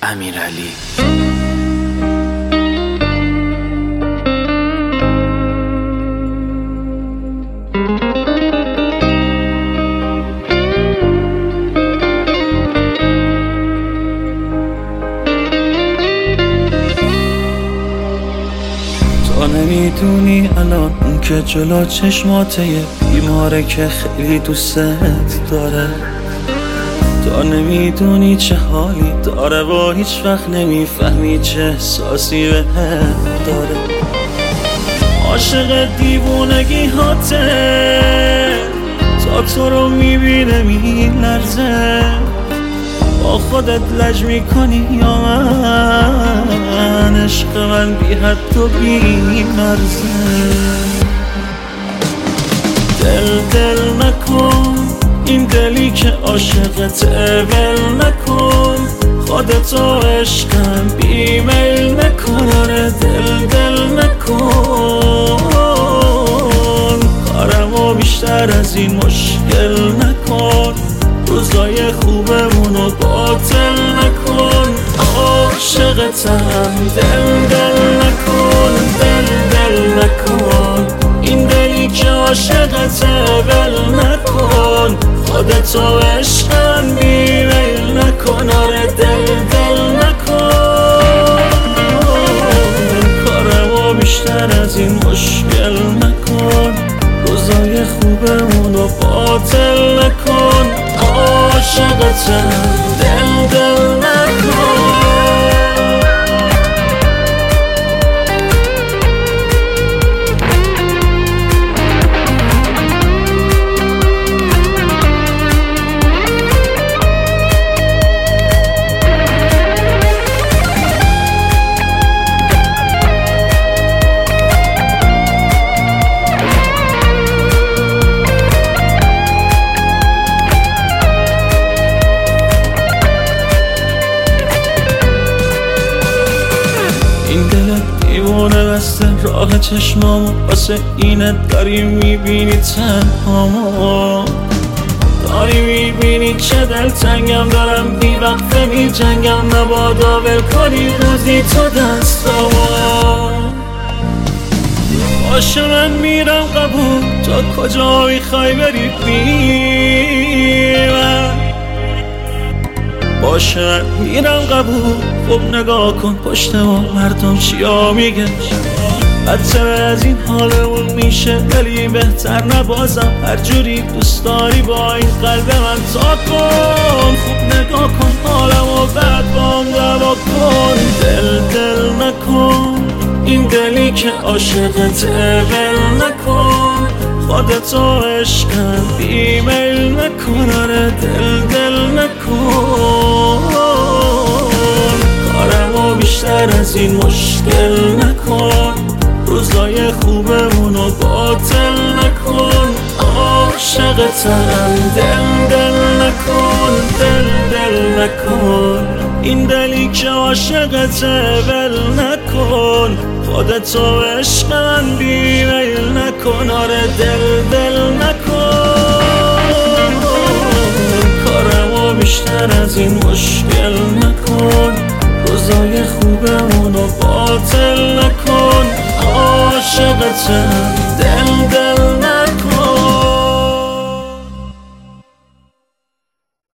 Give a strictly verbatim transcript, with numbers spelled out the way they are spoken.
امیرعلی. تو نمیدونی الان اون که جلو چشماته یه بیماره که خیلی دوست داره. تو نمیدونی چه حالی داره و هیچ وقت نمیفهمی چه احساسی به داره. عاشق دیوونگی هاته، تا تو رو میبینه میلرزه. با خودت لج میکنی یا من؟ عشق من بی حد و بی مرزه. دل دل نکن، این دلی که عاشقته ول نکن. خودتو عشقم بی میل نکن. آره دل دل نکن، کارمو بیشتر از این مشکل نکن. روزای خوبمونو باطل نکن. عاشقتم دل دل نکن، دل دل نکن. این دلی که عاشقته ول نکن. خودتو عشقم بی میل نکن. آره دل دل نکن، کارمو بیشتر از این مشکل نکن. روزای خوبمونو باطل نکن. عاشقتم دل دل نکن. این دلت دیوانه بسته راه چشمامو، واسه اینت داری میبینی تنهامو. داری میبینی چه دلتنگم دارم، بی وقته می جنگم. نبادا ول کنی روزی تو دستامو. باشه من میرم قبول، تا کجا میخوای بری بی من؟ باشه من میرم قبول. خب نگاه کن پشت ما مردم چیا میگن. بدتر از این حالمون میشه ولی بهتر نبازم. هر جوری دوست داری با این قلب من تا کن. خوب نگاه کن حالمو بعد بام دوا کن. دل دل نکن، این دلی که عاشقته ول نکن. خودتو عشقم بی میل نکن. آره دل دل نکن، کارمو بیشتر از این مشکل نکن. روزای خوبمونو باطل نکن. عاشقتم دل دل نکن، دل دل نکن. این دلی که عاشقته ول نکن. خودتو عشق من بی میل نکن. آره دل دل نکن، کارمو بیشتر از این مشکل نکن. روزای خوبمونو باطل نکن. عاشقتم